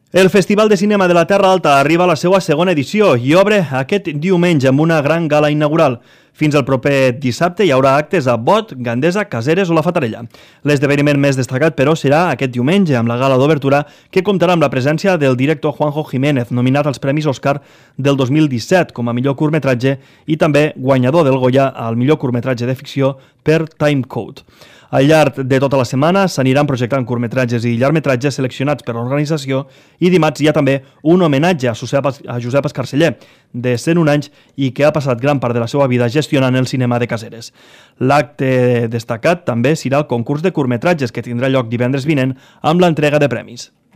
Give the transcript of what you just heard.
El Festival de Cinema de la Terra Alta arriba a la seva segona edició i obre aquest diumenge amb una gran gala inaugural. Fins al proper dissabte hi haurà actes a Bot, Gandesa, Caseres o la Fatarella. L'esdeveniment més destacat, però, serà aquest diumenge amb la gala d'obertura que comptarà amb la presència del director Juanjo Jiménez, nominat als Premis Òscar del 2017 com a millor curtmetratge i també guanyador del Goya al millor curtmetratge de ficció per Timecode. Al llarg de tota la setmana s'aniran projectant curtmetratges i llargmetratges seleccionats per l'organització i dimarts hi ha també un homenatge a Josep Escarceller, de 101 anys i que ha passat gran part de la seva vida gestionant el cinema de Caseres. L'acte destacat també serà el concurs de curtmetratges que tindrà lloc divendres vinent amb l'entrega de premis.